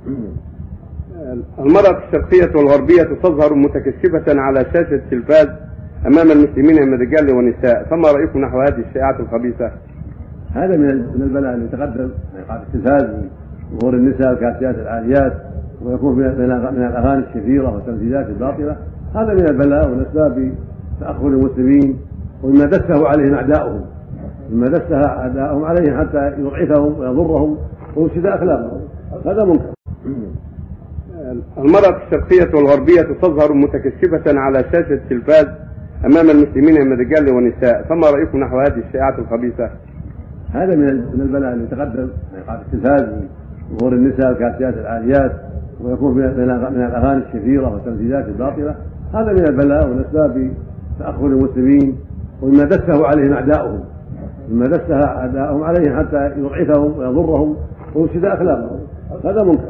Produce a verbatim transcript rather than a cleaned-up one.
المرأة الشرقية والغربية تظهر متكشفة على شاشة التلفاز أمام المسلمين من رجال ونساء، فما رأيكم نحو هذه الشائعات الخبيثة؟ هذا من البلاء اللي يتقدم إيقاع التلفاز وظهور النساء الكاسيات العاريات، ويكون من الأغاني الشهيرة والتمثيلات الباطلة. هذا من البلاء ومن أسباب تأخر المسلمين، ومما دسه عليهم أعداؤهم مما دسه أعداؤهم عليهم حتى يضعفهم ويضرهم ويفسد أخلاقهم. هذا منكر. المرأة الشرقية والغربية تظهر متكشفة على شاشة التلفاز أمام المسلمين من رجال ونساء، فما رأيكم نحو هذه الشائعات الخبيثة؟ هذا من البلاء اللي يتقدم إيقاع التلفاز وظهور النساء الكاسيات العاريات، ويكون من الأغاني الشهيرة والتمثيلات الباطلة. هذا من البلاء ومن أسباب تأخر المسلمين، ومما دسه عليهم أعداؤهم مما دسه أعداؤهم عليهم حتى يضعفهم ويضرهم ويفسد أخلاقهم. هذا منكر.